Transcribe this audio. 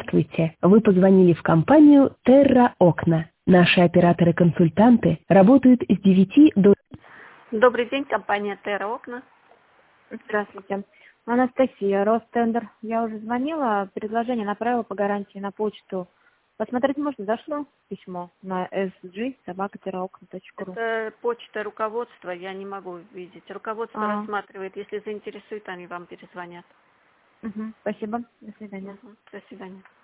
Здравствуйте! Вы позвонили в компанию Terra Окна. Наши операторы-консультанты работают с 9 до... Добрый день, компания Terra Окна. Здравствуйте. Анастасия, Ростендер. Я уже звонила, предложение направила по гарантии на почту. Посмотреть можно, зашло письмо на sg@terraokna.ru. Это почта руководства, я не могу видеть. Руководство рассматривает, если заинтересует, они вам перезвонят. Спасибо, до свидания. До свидания.